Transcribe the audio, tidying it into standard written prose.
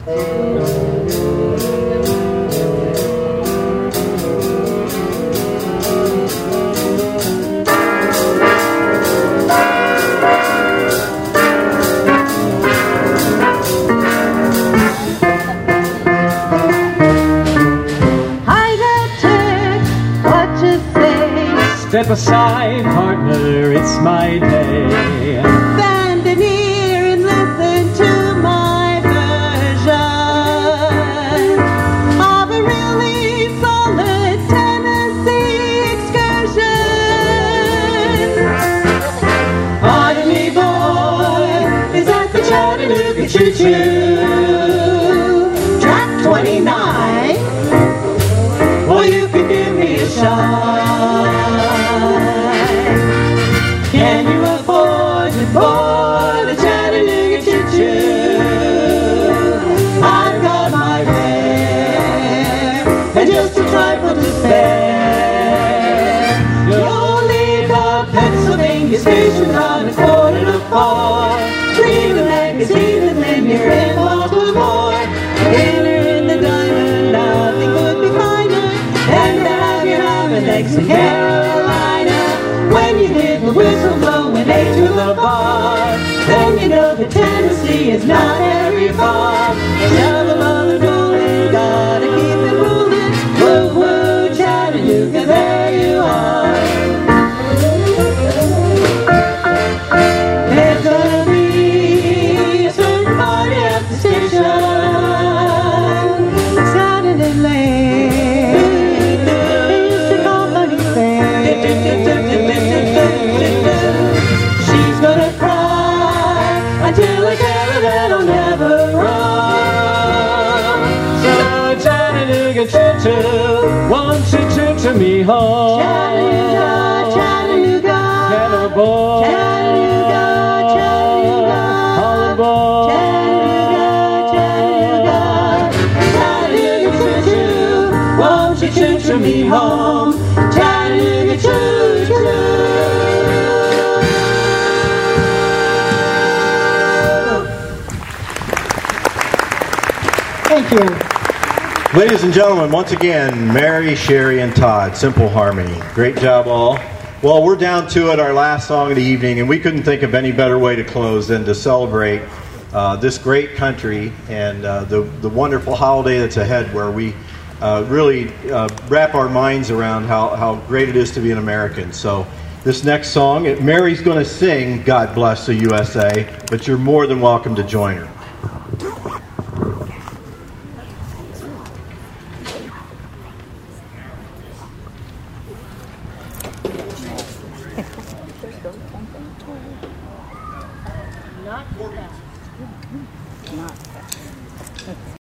Step aside, partner, it's my day. Bend an ear and listen to my version of a really solid Tennessee excursion. Pardon me, boy, is that the Chattanooga choo-choo? Track 29, well, you can give me a shot. Can you afford to board the Chattanooga choo-choo? I've got my fare and just a trifle to spare. You'll leave the Pennsylvania station on 3:45. Read the magazine and then you're in Baltimore. Dinner in the diner, nothing could be finer than to have your next to Carolina. When you hear the whistle blowing A to the bar, then you know that Tennessee is not very far. Shovel on the rolling, gotta keep it moving. Woo woo, Chattanooga, there you are. There's gonna be a certain party at the station Saturday late. It's a company fair. She's gonna cry until a carrot that'll never run. So Chattanooga choo-choo, won't you choo-choo me home? Chattanooga, Chattanooga, Get aboard, Chattanooga, Chattanooga, all aboard. Chattanooga, Chattanooga, Chattanooga choo-choo, won't you choo-choo me home? Chattanooga choo-choo. Thank you. Ladies and gentlemen, once again, Mary, Sherry, and Todd, Simple Harmony. Great job, all. Well, we're down to it, our last song of the evening, and we couldn't think of any better way to close than to celebrate this great country and the wonderful holiday that's ahead, where we really wrap our minds around how great it is to be an American. So this next song, Mary's going to sing God Bless the USA, but you're more than welcome to join her.